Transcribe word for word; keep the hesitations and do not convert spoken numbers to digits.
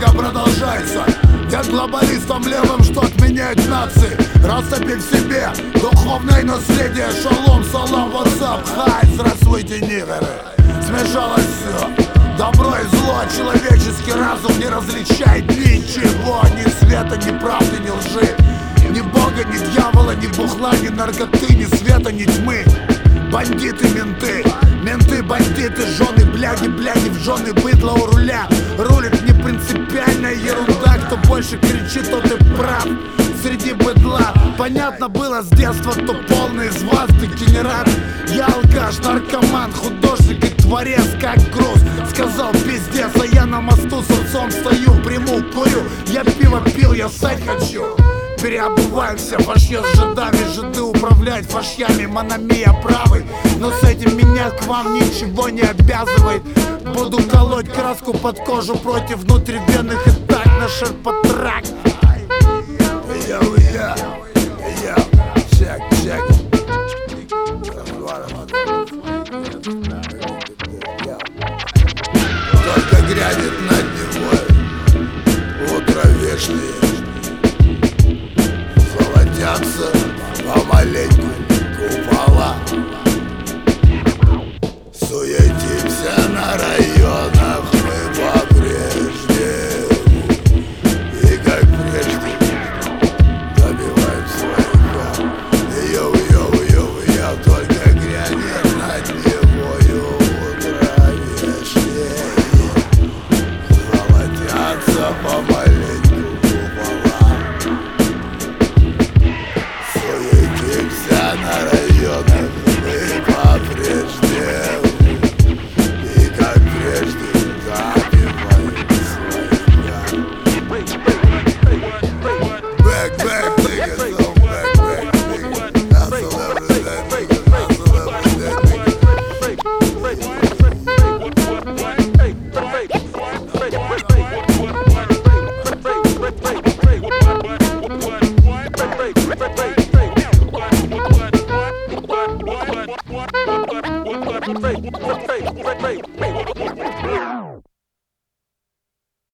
пока продолжается. Я глобалистам левым, что отменяет нации. Расцепить в себе духовное наследие. Шалом, салам, ватсап, хай. Здравствуйте, нигеры. Смешалось все, добро и зло. Человеческий разум не различает ничего. Ни света, ни правды, ни лжи. Ни бога, ни дьявола, ни бухла, ни наркоты, ни света, ни тьмы. Бандиты, менты, менты, бандиты, жены, бляги, бляги, в жены, быдло у руля. Рулит не принципиальная ерунда. Кто больше кричит, тот и прав. Среди быдла понятно было с детства, кто полный из вас дегенерат. Я алкаш, наркоман, художник и творец, как груз. Сказал пиздец, а я на мосту с отцом стою, приму, курю. Я пиво пил, я ссать хочу. Переобуваемся, фашье с жидами, жиды управляют фашьями, мономия правый. Но с этим меня к вам ничего не обязывает. Буду колоть краску под кожу против внутривенных и так на ширпотрак. Йоу, я, я, чек, чек. Только грянет над него утро вечное. Золотятся помаленьку купола. Суетимся на районах мы по-прежнему. И как прежде добиваем своих. Йоу-йоу-йоу, я только грянет над него утро вечное. Золотятся помаленьку.